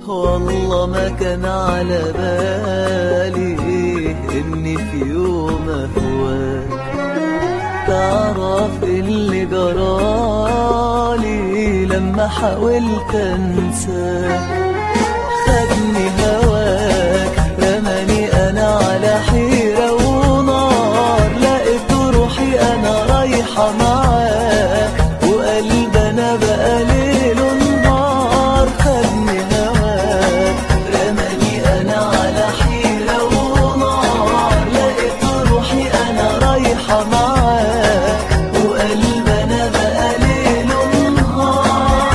والله ما كان على بالي إني في يوم أهواك. تعرف اللي جرالي لما حاولت أنساك؟ خدني هواك رماني أنا على حيرة ونار، لقيت روحي أنا رايحة معاك وقلب أنا بقى ليل ونهار. خدني هواك رماني أنا على حيرة ونار، لقيت روحي أنا رايحة معاك وقلب أنا بقى ليل ونهار.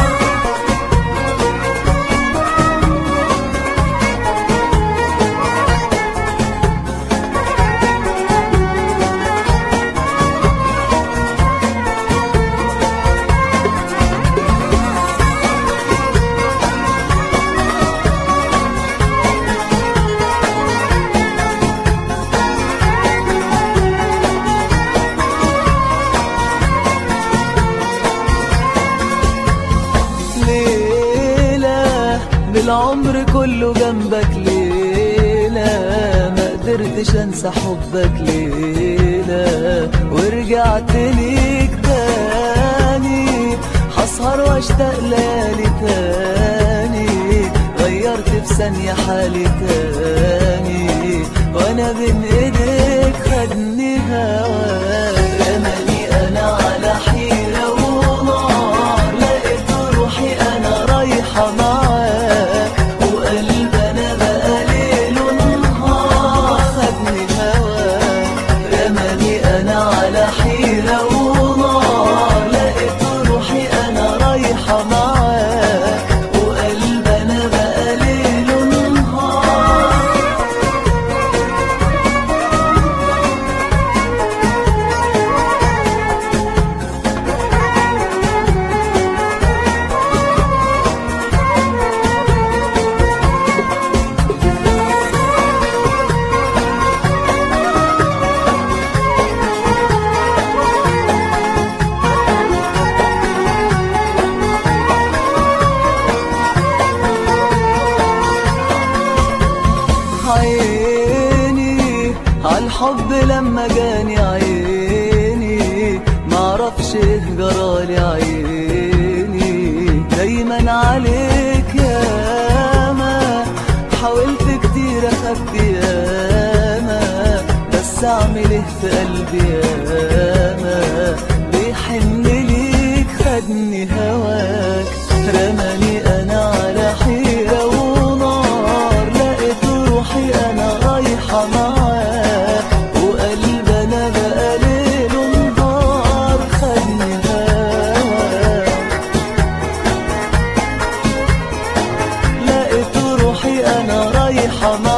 العمر كله جنبك ليلة، ما قدرتش انسى حبك ليلة، ورجعت ليك تاني هسهر واشتاق ليالي تاني، غيرت في ثانية حالي تاني وانا بين ايديك. خدني هواك رماني انا على حيرة ونار، لقيت روحي انا رايحة معاك وقلب انا بقى ليل ونهار. خدني هواك رماني انا على حيرة ونار، لقيت روحي انا رايحة معاك وقلب انا بقى ليل ونهار. عيني عالحب لما جاني عيني، معرفش ايه جرالي عيني، دايما عليك ياما حاولت كتير اخبي ياما، بس اعمل ايه في قلبي ياما بيحن ليك. خدني هواك رماني انا على حيرة ونار، لقيت روحي انا رايحة معاك وقلب انا بقى ليل ونهار. خدني هواك لقيت روحي انا رايحة معاك